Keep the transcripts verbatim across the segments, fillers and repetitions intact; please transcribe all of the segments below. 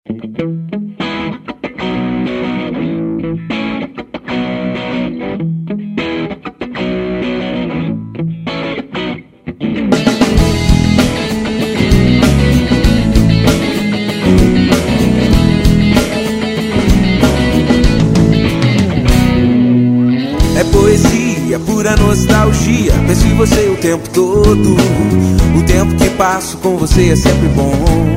É poesia, pura nostalgia. Penso em você o tempo todo. O tempo que passo com você é sempre bom.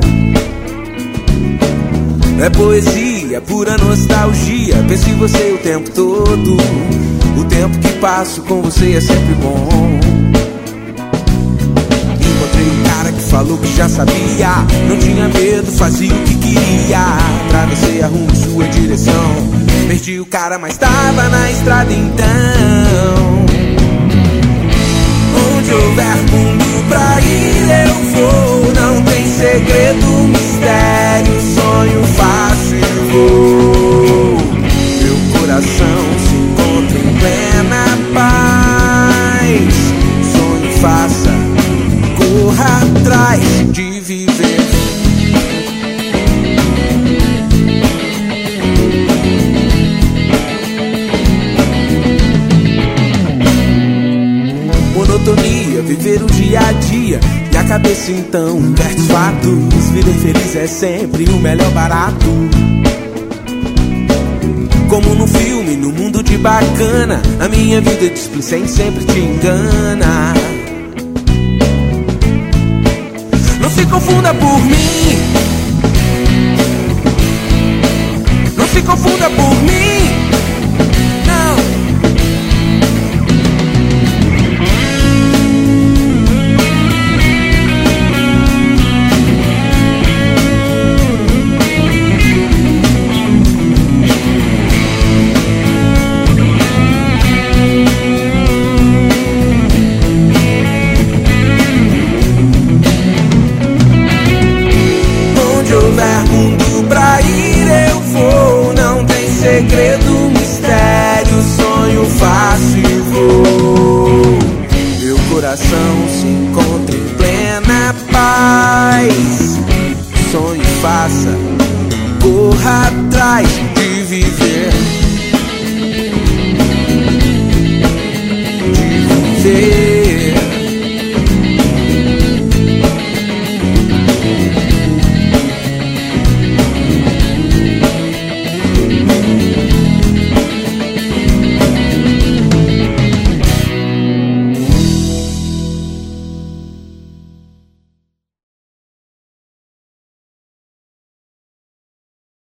É poesia, pura nostalgia. Penso em você o tempo todo. O tempo que passo com você é sempre bom. Encontrei um cara que falou que já sabia. Não tinha medo, fazia o que queria. Atravessei a rua em sua direção. Perdi o cara, mas tava na estrada então. Onde houver mundo pra ir eu vou. Não tem segredo, mistério, sonho faço e vou. Meu coração se encontra em plena paz. Sonho faça, corra atrás de viver. Monotonia, viver o dia a dia. E a cabeça então inverte os fatos. Viver feliz é sempre o melhor barato. Como no filme, no mundo de bacana. A minha vida displicente sempre te engana. Não se confunda por mim. Não se confunda por mim. Segredo, mistério, sonho faço e vou. Meu coração se encontra em plena paz. Sonho faça, corra atrás de viver.